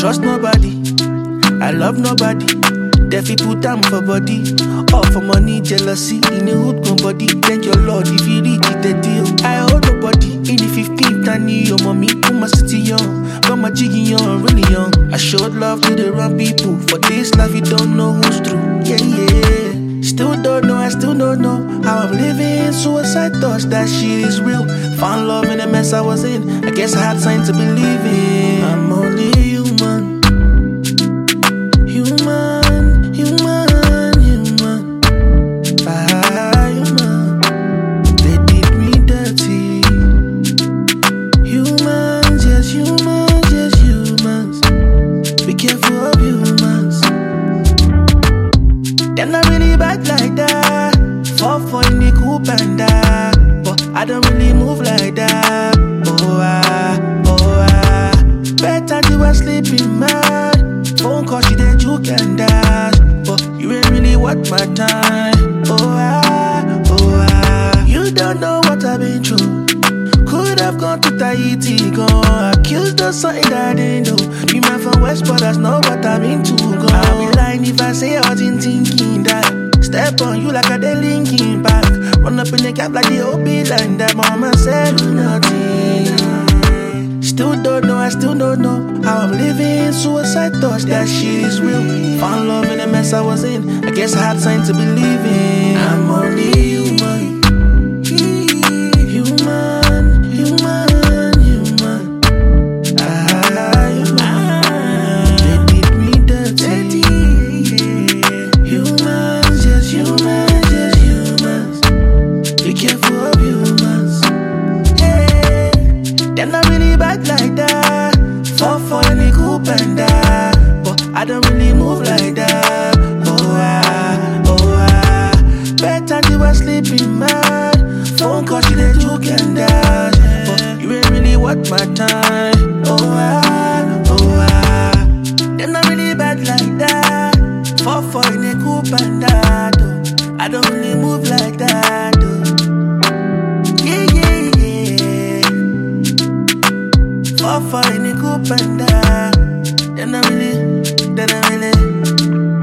trust nobody, I love nobody. If you put them for body, all for money, jealousy, in a hood nobody. Thank your Lord if you reach it, the deal. I owe nobody. In the 15th, I need your mommy, put my city young, got my jiggy young, really young. I showed love to the wrong people. For this life, you don't know who's true. Yeah, yeah. Still don't know, I still don't know how I'm living. Suicide thoughts, that shit is real. Found love in the mess I was in. I guess I had signs to believe in. I'm only human. Human, human, human. Human. They did me dirty. Humans, yes, humans, yes, humans. Be careful of humans. They're not really bad like that. Fall for in the cool panda. But I don't really move like that. Better you were sleeping mad. Phone call, she did juke and dash. But you ain't really worth my time. You don't know what I've been through. Could have gone to Tahiti, gone accused of something that I didn't do. Be man from West, but that's not what I've been to. I'll be lying if I say I wasn't thinking that. Step on you like a dead linking back. Run up in the gap like the OB and that mama said do nothing. Still don't know, I still don't know how I'm living. Suicide thoughts, that shit is real. Found love in the mess I was in. I guess I had signs to believe in. I'm only human. Human, human, human. Human. They did me dirty. Humans, yes, humans, yes, humans. Be careful of humans. They're not really bad like that. Fall for any cool panda. But I don't really move like that. Better you were sleeping mad. Phone call, she did juke and dash. But you ain't really worth my time. They're not really bad like that. Fall for any cool panda. I don't really move like that. Fall for any cool panda. Then I really